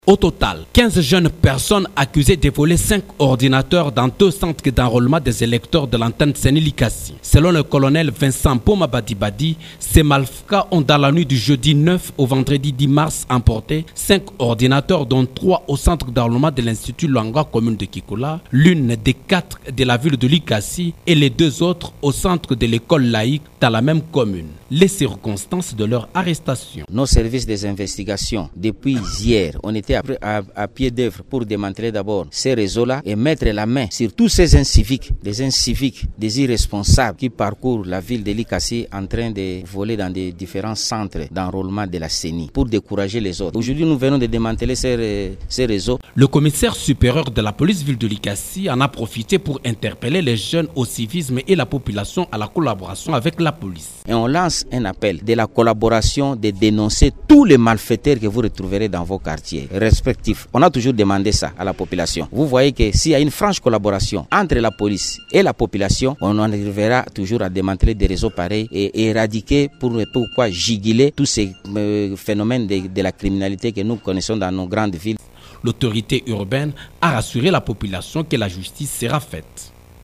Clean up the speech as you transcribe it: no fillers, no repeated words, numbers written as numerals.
Au total, 15 jeunes personnes accusées de voler 5 ordinateurs dans 2 centres d'enrôlement des électeurs de l'antenne Séné-Likassi. Selon le colonel Vincent Poma Badibadi, ces malfrats ont dans la nuit du jeudi 9 au vendredi 10 mars emporté 5 ordinateurs dont 3 au centre d'enrôlement de l'Institut Luanga, commune de Kikola, l'une des 4 de la ville de Likassi et les 2 autres au centre de l'école laïque dans la même commune. Les circonstances de leur arrestation. Nos services des investigations, depuis hier, on était à pied d'œuvre pour démanteler d'abord ces réseaux-là et mettre la main sur tous ces inciviques, des irresponsables qui parcourent la ville de Likassi en train de voler dans des différents centres d'enrôlement de la CENI pour décourager les autres. Aujourd'hui, nous venons de démanteler ces réseaux. Le commissaire supérieur de la police ville de Likassi en a profité pour interpeller les jeunes au civisme et la population à la collaboration avec la police. Et on lance un appel de la collaboration de dénoncer tous les malfaiteurs que vous retrouverez dans vos quartiers respectifs. On a toujours demandé ça à la population. Vous voyez que s'il y a une franche collaboration entre la police et la population, on en arrivera toujours à démanteler des réseaux pareils et éradiquer pourquoi juguler tous ces phénomènes de la criminalité que nous connaissons dans nos grandes villes. L'autorité urbaine a rassuré la population que la justice sera faite.